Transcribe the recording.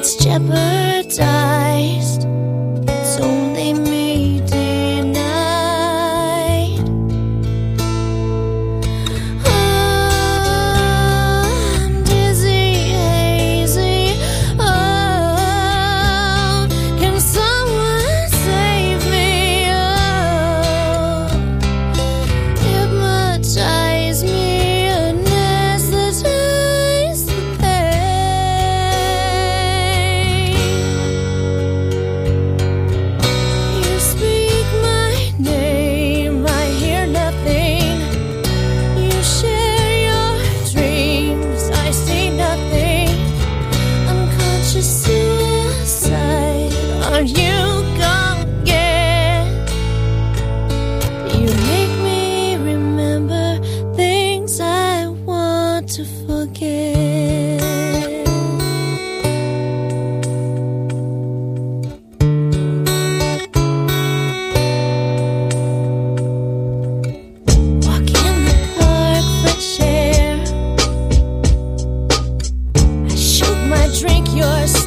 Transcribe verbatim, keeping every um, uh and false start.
gets jeopardized. It's only me denied. Oh, I'm dizzy, hazy. Oh, can someone save me? Oh, hypnotize me, anesthetize the pain. You speak my name, I hear nothing. You share your dreams, I see nothing. Unconscious suicide, are you gone again? You make me remember things I want to forget. Walk in the park, fresh air. I shook my drink, yours